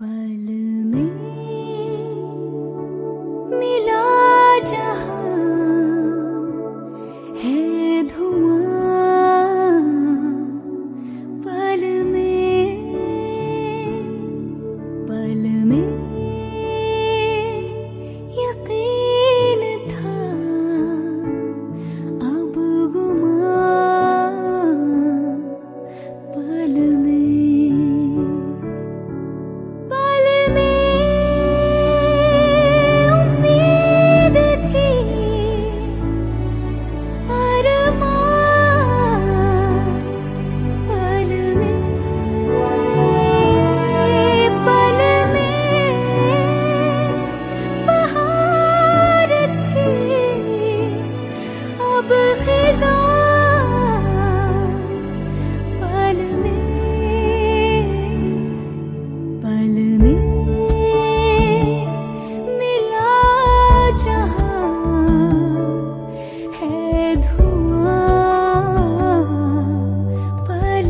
पल में मिला जहां है धुआं, पल में यकीन था अब गुमां, पल में उम्मीद थी अरमां, पल में बहार थी अब खिज़ां, पल में मिला जहां है धुआं, पल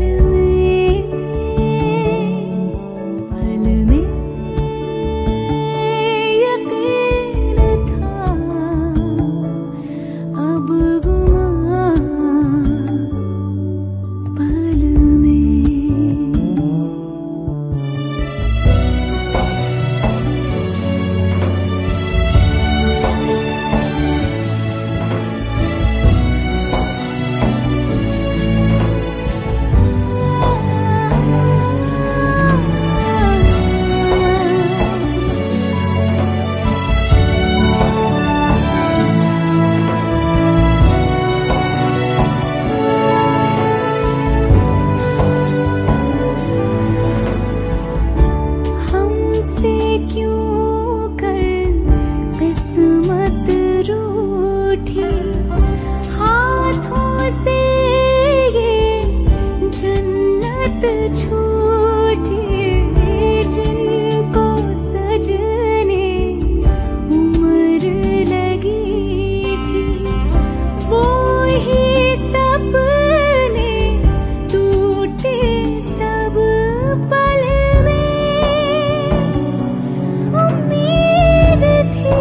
में यकीन था अब गुमां, पल में। हमसे क्यों कर किस्मत रूठी, हाथों से ये जन्नत छूटी, जिनको सजने उम्र लगी थी वो ही सपने टूटे सब, पल उम्मीद थी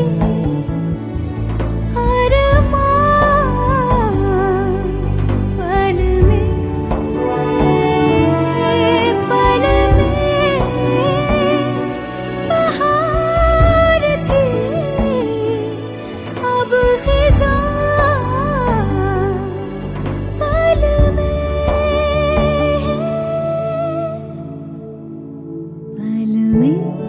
अरमां, पल में बहार थी अब खिज़ां, पल में